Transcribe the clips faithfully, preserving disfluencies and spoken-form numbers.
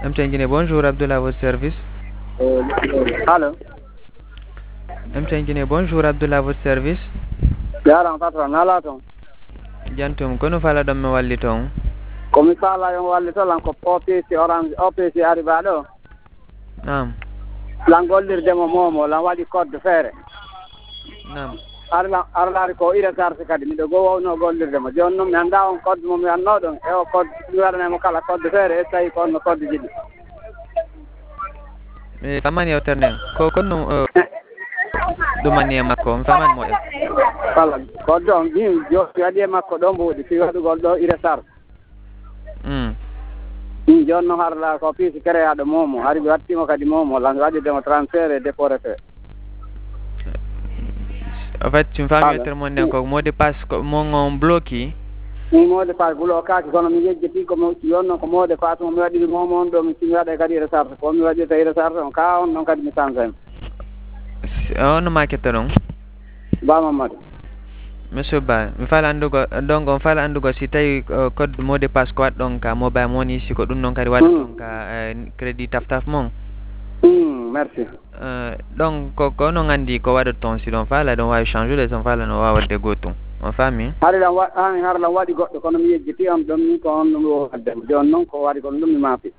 M T N Guinée, bonjour, Abdullah à votre service. Allô. M T N Guinée, bonjour, Abdullah à votre service. Yaran patron nala ton. Jantum kono fala dom me walli ton. Komi sala yon walli to lan ko O P C orange O P C arriva do. Naam. Lan gollir mo momo lan wadi code fere. Naam. Arla arla ko ira tarse kadi mi do go no gollir mo jonno mi anda on code mo mi anno don e o code mi warane mo kala code fere e tawi ko no code jidi. E famani yewterne ko konno ɗumani e makko mi faman mo e kala ko don mi jo wadi e makko ɗo mbuɗi fi waɗugol ɗo ira tar mm ɗum jonno harla ko piisi créaɗo momo hari ɓe wattimo kadi momo lan waɗidemo transfert e dépôt refait en fait mi faami yewtere mon nden ko mot de passe ko mon on bloqué mi mot de passe bloquaki kono mi yejjiti komo yonno ko mot de passe mo mi waɗiri momo on ɗo mi simi waɗa kadi recharge ko mi waɗirta e recharge on ka on noon kadi mi sansema on ma ketta ɗon Ba Mamadou monsieur Ba mi fala andugo donc on fala andugo si tawi code mot de passe ko waɗ ɗon ka mobile money si ko ɗum noon kadi waɗa ɗon ka crédit taf taf mon merci donc ko ko no gandi ko waɗa ton si ɗon fala ɗon wawi changer son fala no wawa wadde gotum on faami hari lan wa an har lan waɗi goɗɗo kono mi yejjiti on ɗon ni ko on ɗum o wadde joni noon ko waɗi kon ɗum mi maafi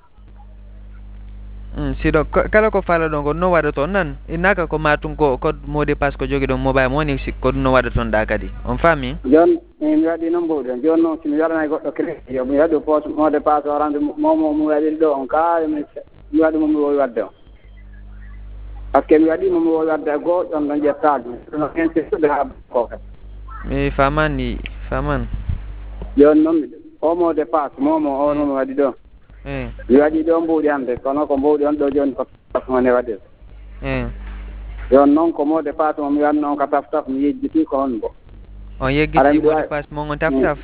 si ɗo kala ko fala ɗon ko no waɗa toon nan innaka ko matum ko code mot de passe ko jogui ɗon mobile money si ko ɗum no waɗa toon ɗa kadi on faami joni mi waɗi noon mboɗi on joni noon somi waɗanay goɗɗo crédit yo mi waɗi poste mot de passe o rende momo mi waɗiri ɗo on ka mi mi waɗi momi wowi wadde on par ce que mi waɗi momi wowi wadde e goo ɗon ɗon ƴettaki no insistude ha ko kadi mi famani faman joni noon o mot de passe momo o noon mi waɗi ɗo e mi waɗi ɗo mbuɗi hande kono ko mbuɗi on ɗo joni ko taf mone waɗir e joni noon ko mot de passe mo mi wanno on ka taf taf mi yejjiti ko on bo on yeggiti mot de passe mon on taf taf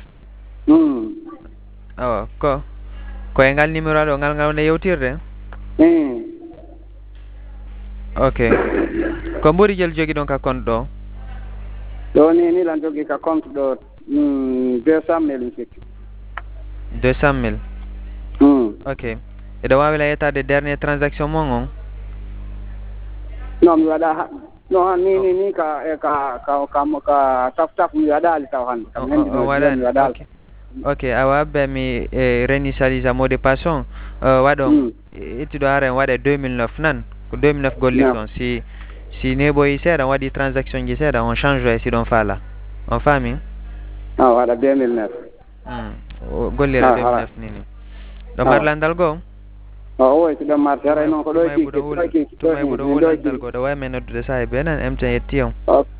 awa ko ko e ngal numéro ɗo ngal ngal wonde yewtirde ok ko ɓuuri jel jogui ɗon ka compte ɗo ɗo ni ni lan jogui ka compte ɗo deux cent mille mi sikki deux cent mille ok eɗo wawi la yettade dernier transaction mon on non mi waɗa non ni ni ni ka ka ka ka ka taf taf mi waɗali taw hande kam o waɗani ok ok awa be mi réinitialisa mot de passe on waɗon ittuɗo ara en waɗa deux mille neuf nan ko deux mille neuf gollirɗon si si neɓoyi seeɗa waɗi transaction ji seeɗa on change e si ɗon faala on faami a waɗa deux mille neuf gollira deux mille neuf nini ɗo marlandal goo o woyti ɗon marti haray noon ko ɗo tumay ɓuɗo landal goo ɗo wawi men noddude saha be nan M T N yetti on